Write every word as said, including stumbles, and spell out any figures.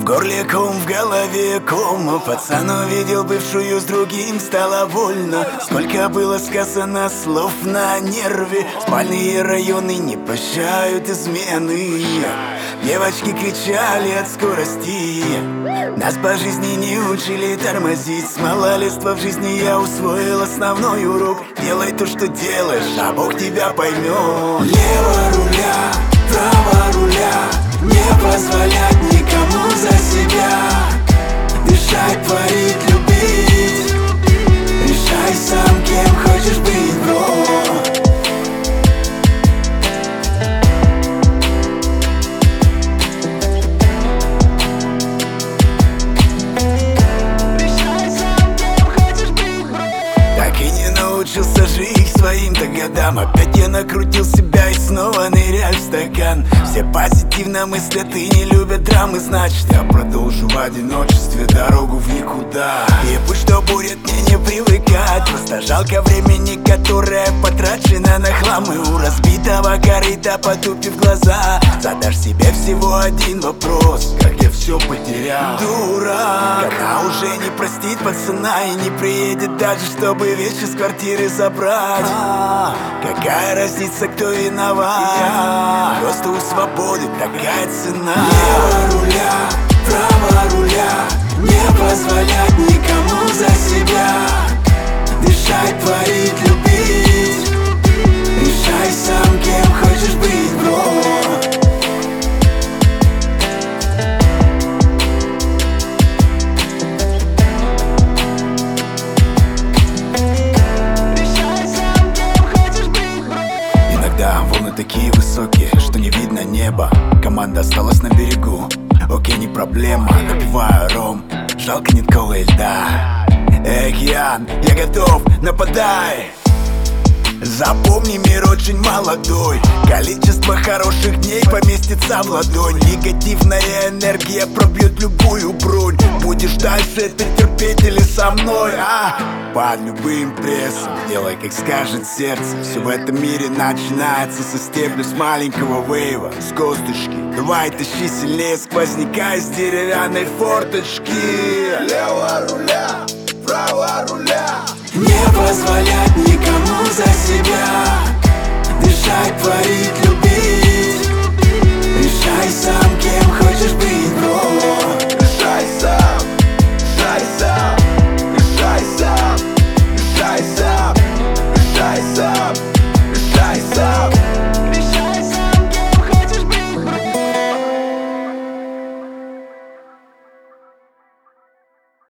горле ком, в голове ком. Пацан увидел бывшую с другим, стало больно. Сколько было сказано слов на нерве. Спальные районы не прощают измены. Девочки кричали от скорости. Нас по жизни не учили тормозить. С малолетства в жизни я усвоил основной урок: делай то, что делаешь, а Бог тебя поймет. Лево руля, право руля, не позволять никому за себя. Дышать, творить, любить. Решай сам, кем хочешь быть, бро. Научился жить своим-то годам. Опять я накрутил себя и снова ныряю в стакан. Все позитивно мыслят и не любят драмы. Значит, я продолжу в одиночестве дорогу в никуда. И пусть что будет, мне не привыкать. Просто жалко времени, которое потрачено на хлам. И у разбитого корыта, потупив глаза, задашь себе всего один вопрос: как я все потерял? Дурак. Она уже не простит пацана и не приедет даже, чтобы вещи с квартиры забрать. а, Какая разница, кто виноват? Просто у свободы такая цена. Лево руля, право руля, не позволять никому за себя. Дышать, творить, любить. Решай сам, кем хочешь быть, бро. Волны такие высокие, что не видно неба. Команда осталась на берегу. Окей, не проблема, напиваю ром. Жалко нет колы и льда. Эй, океан, я готов, нападай. Запомни, мир очень молодой. Количество хороших дней поместится в ладонь. Негативная энергия пробьет любую бронь. Будешь дальше это терпеть или со мной, а? Под любым прессом делай, как скажет сердце. Все в этом мире начинается со стебля, с маленького вейва, с косточки. Давай тащи сильнее сквозняка из деревянной форточки. Лево руля, право руля, не позволять никому за себя. Дышать, творить, любить. Решай сам, кем хочешь быть.